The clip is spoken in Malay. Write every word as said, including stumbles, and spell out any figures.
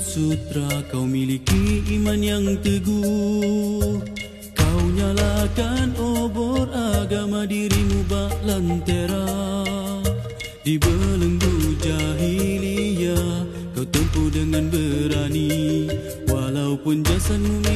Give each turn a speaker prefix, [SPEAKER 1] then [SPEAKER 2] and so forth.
[SPEAKER 1] sutra, kau miliki iman yang teguh. Kau nyalakan obor agama dirimu bak lantera. Di belenggu jahiliyah kau tempuh dengan berani, walaupun jasadmu